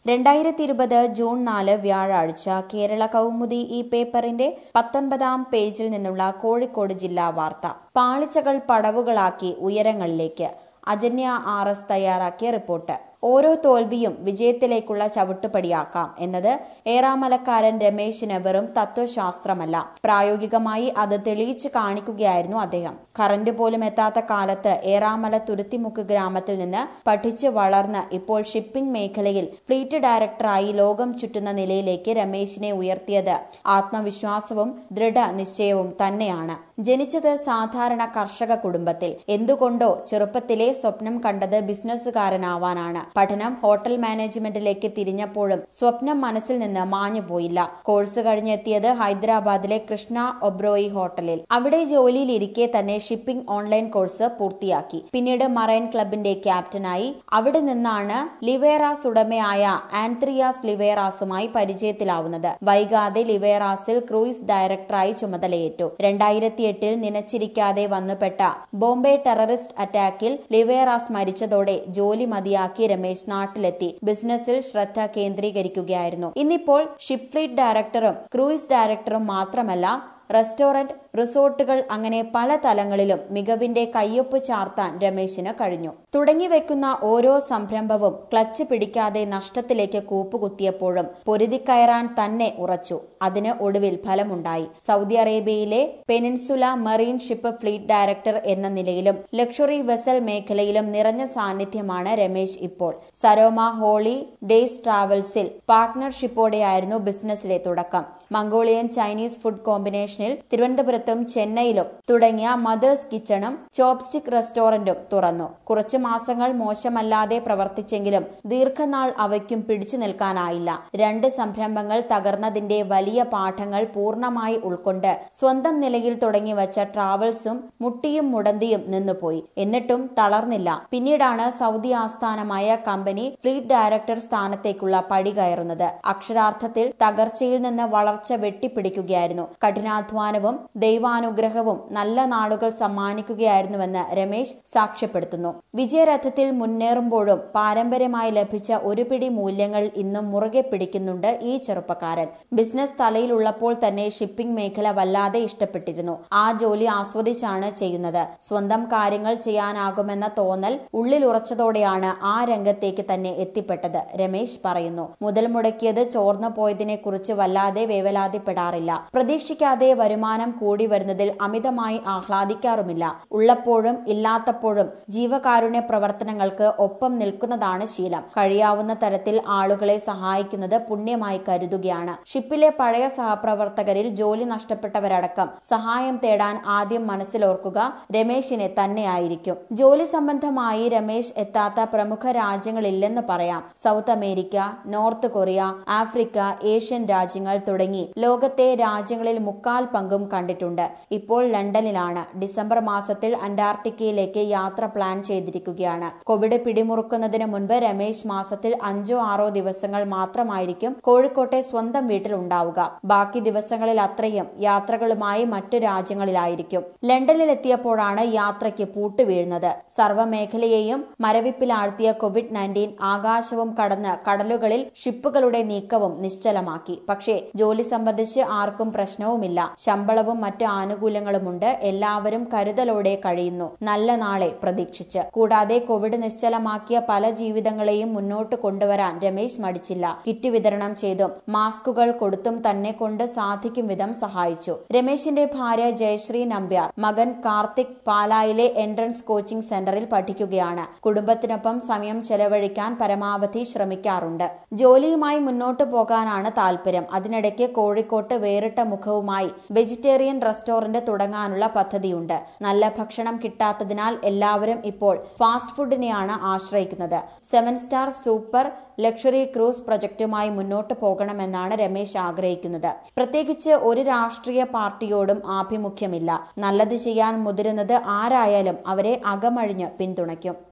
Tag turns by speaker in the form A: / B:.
A: 2020 June 4 വ്യാഴാഴ്ച കേരള കൗമുദി ഈ പേപ്പറിന്റെ 19-ാം പേജിൽ നിന്നുള്ള കോഴിക്കോട് ജില്ലാ വാർത്ത. പാളിച്ചകൾ പടവുകളാക്കി ഉയരങ്ങളിലേക്ക്. അജന്യ RS തയ്യാറാക്കിയ റിപ്പോർട്ട്. ഓരോ തോൽവിയും വിജയത്തിലേക്കുള്ള ചവിട്ടുപടിയാക്കാം എന്നത് ഏറാമലക്കാരൻ രമേശിന് വെറും തത്വശാസ്ത്രമല്ല, പ്രായോഗികമായി അത് തെളിയിച്ച് കാണിക്കുകയായിരുന്നു അദ്ദേഹം. കറന്റ് പോലും എത്താത്ത കാലത്ത് ഏറാമല തുരുത്തിമുക്ക് ഗ്രാമത്തിൽ നിന്ന് പഠിച്ച് വളർന്ന് ഇപ്പോൾ ഷിപ്പിംഗ് മേഖലയിൽ ഫ്ലീറ്റ് ഡയറക്ടറായി ലോകം ചുറ്റുന്ന നിലയിലേക്ക് രമേശിനെ ഉയർത്തിയത് ആത്മവിശ്വാസവും ദൃഢനിശ്ചയവും തന്നെയാണ്. ജനിച്ചത് സാധാരണ കർഷക കുടുംബത്തിൽ. എന്തുകൊണ്ടോ ചെറുപ്പത്തിലെ സ്വപ്നം കണ്ടത് ബിസിനസ്സുകാരനാവാനാണ്. പഠനം ഹോട്ടൽ മാനേജ്മെന്റിലേക്ക് തിരിഞ്ഞപ്പോഴും സ്വപ്നം മനസ്സിൽ നിന്ന് മാഞ്ഞുപോയില്ല. കോഴ്സ് കഴിഞ്ഞെത്തിയത് ഹൈദരാബാദിലെ കൃഷ്ണ ഒബ്രോയി ഹോട്ടലിൽ. അവിടെ ജോലിയിലിരിക്കെ തന്നെ ഷിപ്പിംഗ് ഓൺലൈൻ കോഴ്സ് പൂർത്തിയാക്കി. പിന്നീട് മറൈൻ ക്ലബിന്റെ ക്യാപ്റ്റനായി. അവിടെ നിന്നാണ് ലിവേറാസ് ഉടമയായ ആൻത്രിയാസ് ലിവേറാസുമായി പരിചയത്തിലാവുന്നത്. വൈകാതെ ലിവേറാസിൽ ക്രൂയിസ് ഡയറക്ടറായി ചുമതലയേറ്റു. 2008 നനച്ചിരിക്കാതെ വന്നുപെട്ട ബോംബെ ടെററിസ്റ്റ് അറ്റാക്കിൽ ലിവേറാസ് മരിച്ചതോടെ ജോലി മതിയാക്കി രമേശ് നാട്ടിലെത്തി ബിസിനസ്സിൽ ശ്രദ്ധ കേന്ദ്രീകരിക്കുകയായിരുന്നു. ഇന്നിപ്പോൾ ഷിപ്പ് ഫ്ലീറ്റ് ഡയറക്ടറും ക്രൂയിസ് ഡയറക്ടറും മാത്രമല്ല, റെസ്റ്റോറന്റ്, റിസോർട്ടുകൾ അങ്ങനെ പല തലങ്ങളിലും മികവിന്റെ കയ്യൊപ്പ് ചാർത്താൻ രമേശിന് കഴിഞ്ഞു. തുടങ്ങിവെക്കുന്ന ഓരോ സംരംഭവും ക്ലച്ച് പിടിക്കാതെ നഷ്ടത്തിലേക്ക് കൂപ്പുകുത്തിയപ്പോഴും പൊരുതിക്കയറാൻ തന്നെ ഉറച്ചു. അതിന് ഒടുവിൽ ഫലമുണ്ടായി. സൗദി അറേബ്യയിലെ peninsula marine ship fleet director എന്ന നിലയിലും ലക്ഷറി വെസൽ മേഖലയിലും നിറഞ്ഞ സാന്നിധ്യമാണ് രമേശ് ഇപ്പോൾ. സരോമ ഹോളി ഡേയ്സ് ട്രാവൽസിൽ പാർട്ട്ണർഷിപ്പോടെയായിരുന്നു ബിസിനസ്സിലെ തുടക്കം. മംഗോളിയൻ ചൈനീസ് ഫുഡ് കോമ്പിനേഷനിൽ തിരുവനന്തപുരത്തും ചെന്നൈയിലും തുടങ്ങിയ മദേഴ്സ് കിച്ചണും ചോപ്സ്റ്റിക് റെസ്റ്റോറന്റും തുറന്നു. കുറച്ചു മാസങ്ങൾ മോശമല്ലാതെ പ്രവർത്തിച്ചെങ്കിലും ദീർഘനാൾ അവയ്ക്കും പിടിച്ചു നിൽക്കാനായില്ല. 2 സംരംഭങ്ങൾ തകർന്നതിന്റെ വലിയ പാഠങ്ങൾ പൂർണ്ണമായി ഉൾക്കൊണ്ട് സ്വന്തം നിലയിൽ തുടങ്ങിവച്ച ട്രാവൽസും മുട്ടിയും മുടന്തിയും നിന്നുപോയി. എന്നിട്ടും തളർന്നില്ല. പിന്നീടാണ് സൗദി ആസ്ഥാനമായ കമ്പനി ഫ്ലീറ്റ് ഡയറക്ടർ സ്ഥാനത്തേക്കുള്ള പടി കയറുന്നത്. അക്ഷരാർത്ഥത്തിൽ തകർച്ചയിൽ നിന്ന് വളർച്ച വെട്ടിപ്പിടിക്കുകയായിരുന്നു. കഠിനാധ്വാനവും ദൈവാനുഗ്രഹവും നല്ല നാളുകൾ സമ്മാനിക്കുകയായിരുന്നുവെന്ന് രമേശ് സാക്ഷ്യപ്പെടുത്തുന്നു. വിജയരഥത്തിൽ മുന്നേറുമ്പോഴും പാരമ്പര്യമായി ലഭിച്ച ഒരു പിടി മൂല്യങ്ങൾ ഇന്നും മുറുകെ പിടിക്കുന്നുണ്ട് ഈ ചെറുപ്പക്കാരൻ. ബിസിനസ് തലയിലുള്ളപ്പോൾ തന്നെ ഷിപ്പിംഗ് മേഖല വല്ലാതെ ഇഷ്ടപ്പെട്ടിരുന്നു. ആ ജോലി ആസ്വദിച്ചാണ് ചെയ്യുന്നത്. സ്വന്തം കാര്യങ്ങൾ ചെയ്യാനാകുമെന്ന തോന്നൽ ഉള്ളിൽ ഉറച്ചതോടെയാണ് ആ രംഗത്തേക്ക് തന്നെ എത്തിപ്പെട്ടത്. രമേശ് പറയുന്നു, മുതൽ മുടക്കിയത് ചോർന്നു പോയതിനെ കുറിച്ച് വല്ലാതെ വേവലാതിപ്പെടാറില്ല. പ്രതീക്ഷിക്കാതെ വരുമാനം കൂടി വരുന്നതിൽ അമിതമായി ആഹ്ലാദിക്കാറുമില്ല. ഉള്ളപ്പോഴും ഇല്ലാത്തപ്പോഴും ജീവകാരുണ്യ പ്രവർത്തനങ്ങൾക്ക് ഒപ്പം നിൽക്കുന്നതാണ് ശീലം. കഴിയാവുന്ന തരത്തിൽ ആളുകളെ സഹായിക്കുന്നത് പുണ്യമായി കരുതുകയാണ്. ഷിപ്പിലെ പഴയ സഹപ്രവർത്തകരിൽ ജോലി നഷ്ടപ്പെട്ടവരടക്കം സഹായം തേടാൻ ആദ്യം മനസ്സിലോർക്കുക രമേശിനെ തന്നെയായിരിക്കും. ജോലി സംബന്ധമായി രമേശ് എത്താത്ത പ്രമുഖ രാജ്യങ്ങളില്ലെന്ന് പറയാം. South America, North Korea, Africa, Asian രാജ്യങ്ങൾ തുടങ്ങി ലോകത്തെ രാജ്യങ്ങളിൽ മുക്കാൽ പങ്കും കണ്ടിട്ടുണ്ട്. ഇപ്പോൾ ലണ്ടനിലാണ്. ഡിസംബർ മാസത്തിൽ അന്റാർട്ടിക്കയിലേക്ക് യാത്ര പ്ലാൻ ചെയ്തിരിക്കുകയാണ്. കോവിഡ് പിടിമുറുക്കുന്നതിന് മുൻപ് രമേശ് മാസത്തിൽ 5-6 ദിവസങ്ങൾ മാത്രമായിരിക്കും കോഴിക്കോട്ടെ സ്വന്തം വീട്ടിൽ ഉണ്ടാവുക. ബാക്കി ദിവസങ്ങളിൽ അത്രയും യാത്രകളുമായി മറ്റു രാജ്യങ്ങളിലായിരിക്കും. ലണ്ടനിലെത്തിയപ്പോഴാണ് യാത്രയ്ക്ക് പൂട്ടുവീഴുന്നത്. സർവ്വമേഖലയെയും മരവിപ്പിലാഴ്ത്തിയ COVID-19 ആകാശവും കടന്ന് കടലുകളിൽ ഷിപ്പുകളുടെ നീക്കവും നിശ്ചലമാക്കി. പക്ഷേ ജോലി സംബന്ധിച്ച് ആർക്കും പ്രശ്നവുമില്ല. ശമ്പളവും മറ്റ് ആനുകൂല്യങ്ങളുമുണ്ട്. എല്ലാവരും കരുതലോടെ കഴിയുന്നു, നല്ല നാളെ പ്രതീക്ഷിച്ച്. കൂടാതെ കോവിഡ് നിശ്ചലമാക്കിയ പല ജീവിതങ്ങളെയും മുന്നോട്ട് കൊണ്ടുവരാൻ രമേശ് മടിച്ചില്ല. കിറ്റ് വിതരണം ചെയ്തും മാസ്കുകൾ കൊടുത്തും തന്നെ കൊണ്ട് സാധിക്കും വിധം സഹായിച്ചു. രമേശിന്റെ ഭാര്യ ജയശ്രീ നമ്പ്യാർ, മകൻ കാർത്തിക് പാലായിലെ എൻട്രൻസ് കോച്ചിംഗ് സെന്ററിൽ പഠിക്കുകയാണ്. കുടുംബത്തിനൊപ്പം സമയം ചെലവഴിക്കാൻ പരമാവധി ശ്രമിക്കാറുണ്ട്. ജോലിയുമായി മുന്നോട്ടു പോകാനാണ് താല്പര്യം. അതിനിടയ്ക്ക് കോഴിക്കോട്ട് വേറിട്ട മുഖവുമായി വെജിറ്റേറിയൻ റെസ്റ്റോറന്റ് തുടങ്ങാനുള്ള പദ്ധതിയുണ്ട്. നല്ല ഭക്ഷണം കിട്ടാത്തതിനാൽ എല്ലാവരും ഇപ്പോൾ ഫാസ്റ്റ് ഫുഡിനെയാണ് ആശ്രയിക്കുന്നത്. 7 സ്റ്റാർ സൂപ്പർ ലക്ഷറി ക്രൂസ് പ്രൊജക്ടുമായി മുന്നോട്ട് പോകണമെന്നാണ് രമേശ് ആഗ്രഹിക്കുന്നത്. പ്രത്യേകിച്ച് ഒരു രാഷ്ട്രീയ പാർട്ടിയോടും ആഭിമുഖ്യമില്ല. നല്ലത് ചെയ്യാൻ മുതിരുന്നത് ആരായാലും അവരെ അകമഴിഞ്ഞ് പിന്തുണയ്ക്കും.